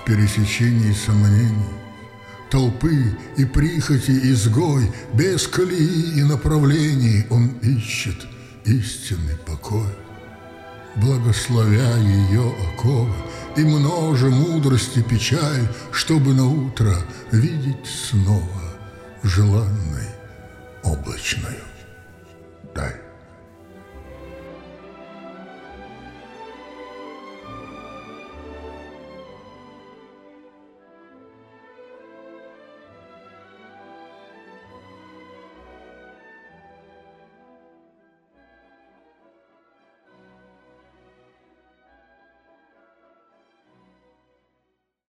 пересечении сомнений, толпы и прихоти изгой, без колеи и направлений он ищет истинный покой. Благословя ее оковы и множе мудрости печаль, чтобы наутро видеть снова желанной облачную даль.